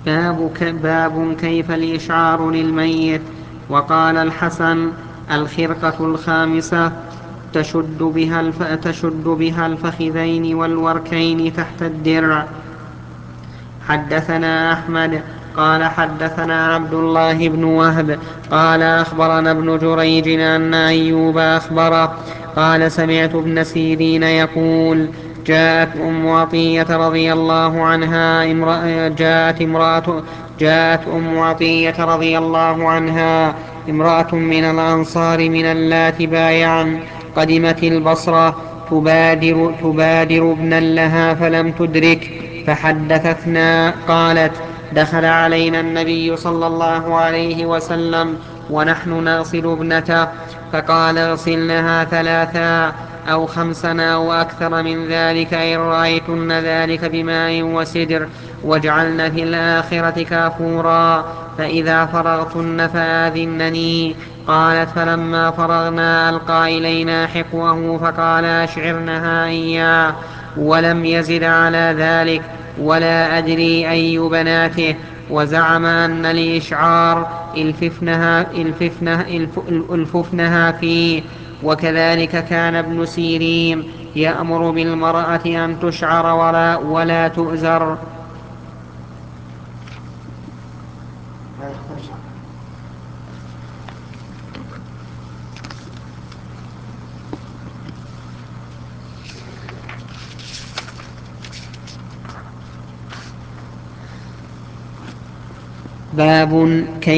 باب كيف الإشعار للميت. وقال الحسن: الخرقة الخامسة تشد بها الفخذين والوركين تحت الدرع. حدثنا أحمد قال حدثنا عبد الله بن وهب قال أخبرنا ابن جريج أن أيوب أخبره قال: سمعت ابن سيرين يقول: جاءت أم عطية رضي الله عنها جاءت أم عطية رضي الله عنها امرأة من الأنصار من اللات بايعا، قدمت البصرة تبادر ابنا لها فلم تدرك، فحدثتنا قالت: دخل علينا النبي صلى الله عليه وسلم ونحن نغسل ابنته، فقال: اغسلنها ثلاثا أو خمسا أو أكثر من ذلك إن رأيتن ذلك بماء وسدر، واجعلن في الآخرة كافورا، فإذا فرغتن فآذنني. قالت: فلما فرغنا ألقى إلينا حقوه فقال: أشعرنها إياه، ولم يزد على ذلك، ولا أدري أي بناته. وزعم أن الإشعار الففنها فيه. وكذلك كان ابن سيرين يأمر بالمرأة أن تشعر ولا تؤزر. باب